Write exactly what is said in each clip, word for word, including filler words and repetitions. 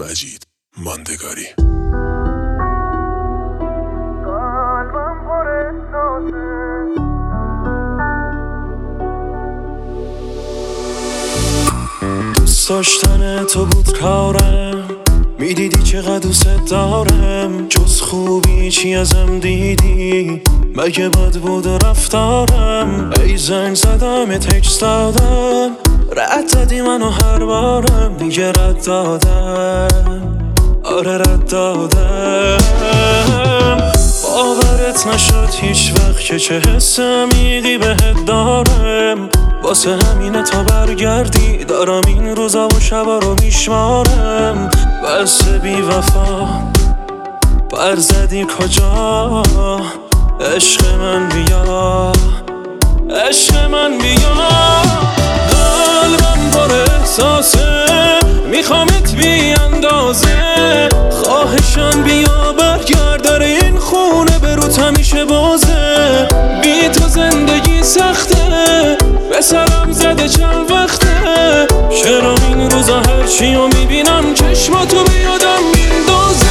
مجید ماندگاری. دوست داشتن تو بود کارم، میدیدی چقدر دوست دارم، جز خوبی چی ازم دیدی؟ مگه بد بود رفتارم؟ ای زنگ زدم تکست دادم، رد دادی منو هر بارم، دیگه رد دادم، آره رد دادم. باورت نشد هیچ وقت که چه حس عمیقی بهت دارم، واسه همینه تا برگردی دارم این روزا و شبا رو میشمارم. بس بی وفا پر زدی کجا؟ عشق من بیا، عشق من بیا. قلبم پر احساسه، میخوامت بی اندازه، خواهشان بیا برگرد، داره این خونه بروت همیشه بازه. بی تو زندگی سخته، به سرم زده چند وقته، چرا این روزا هرچی رو میبینم چشماتو بیادم میندازه.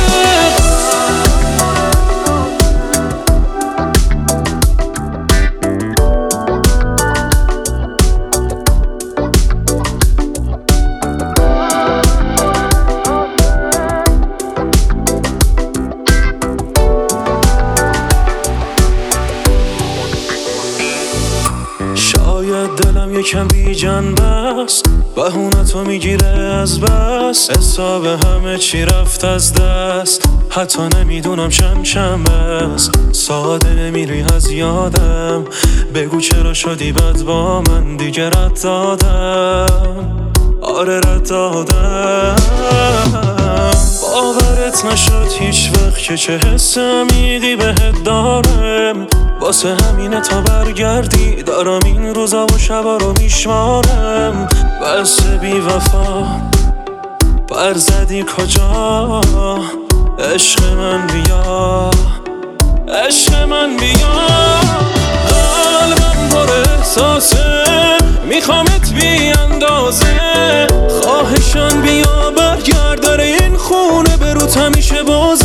شاید دلم یکم بی جنبه است، بهونتو میگیره از بس، حساب همه چی رفت از دست، حتی نمیدونم چند شنبه است. ساده نمیری از یادم، بگو چرا شدی بد با من، دیگه رد دادم، آره رد دادم. باورت نشد هیچ وقت که چه حس عمیقی بهت دارم، واسه همینه تا برگردی دارم این روزا و شبا رو میشمارم. بس بی وفا پر زدی کجا؟ عشق من بیا، عشق من بیا. قلبم پر احساسه، میخوامت بی اندازه، خواهشان بیا برگرد، داره این خونه بروت همیشه باز.